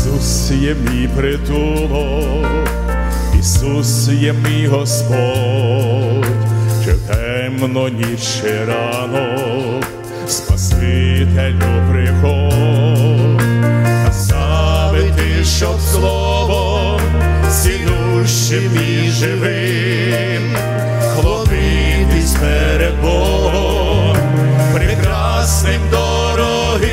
Ісус є мій притулок, Ісус є мій Господь, чи в темну ніч, чи ранок, Спасителю приходь, наставити, щоб словом цілющим і живим хлопитись перед Богом, прекрасним, дорогим,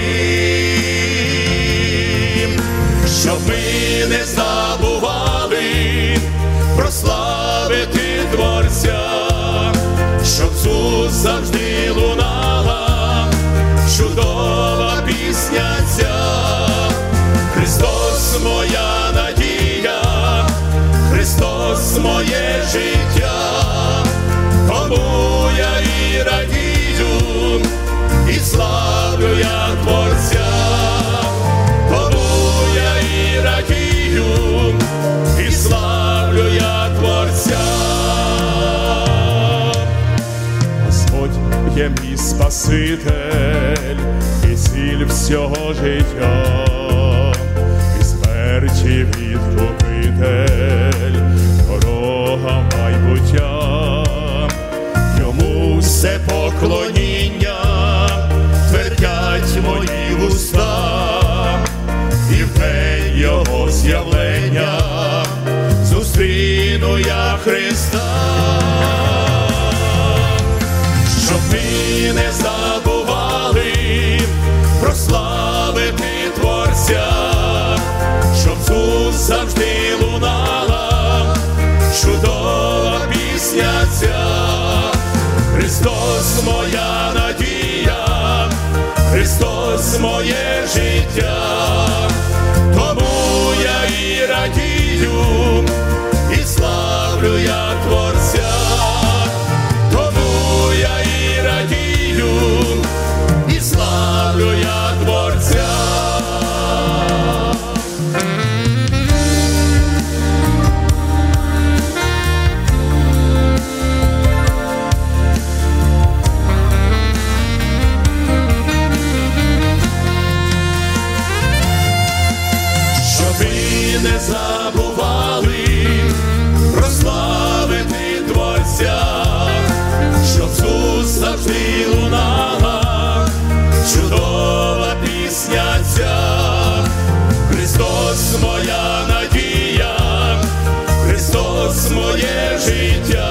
щоб ми не забували прославити Творця, щоб тут завжди лунала чудова пісня ця. Христос моя надія, Христос моє життя, тому я і радію, і славлю я Творця, тому я і радію, і славлю я Творця. Господь є мій Спаситель і ціль всього життя, і смерті відкупитель, дорога майбуття. Йому все поклоніння твердять мої вуста, і в день його з'явлення зустріну я Христа. Щоб ми не забували прославити Творця, щоб тут завжди лунала чудова пісня ця. Христос моя надія, Христос моє життя, тому я і радію, і славлю я Творця, тому я і радію, і славлю я Творця. Не забували прославити Творця, щоб тут завжди лунала чудова пісня ця. Христос моя надія, Христос моє життя,